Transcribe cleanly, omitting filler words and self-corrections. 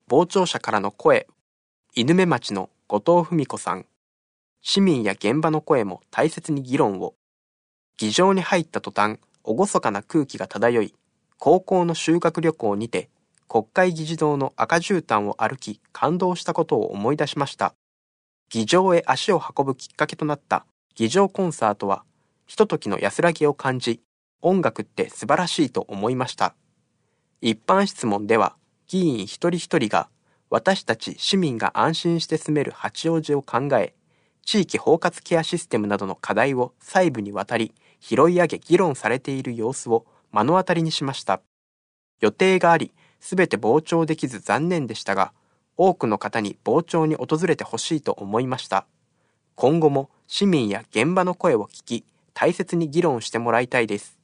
傍聴者からの声、犬目町の後藤文子さん。市民や現場の声も大切に議論を。議場に入った途端、厳かな空気が漂い、高校の修学旅行にて、国会議事堂の赤絨毯を歩き感動したことを思い出しました。議場へ足を運ぶきっかけとなった議場コンサートは、ひとときの安らぎを感じ、音楽って素晴らしいと思いました。一般質問では、議員一人一人が、私たち市民が安心して住める八王子を考え、地域包括ケアシステムなどの課題を細部にわたり、拾い上げ議論されている様子を目の当たりにしました。予定があり、すべて傍聴できず残念でしたが、多くの方に傍聴に訪れてほしいと思いました。今後も市民や現場の声を聞き、大切に議論してもらいたいです。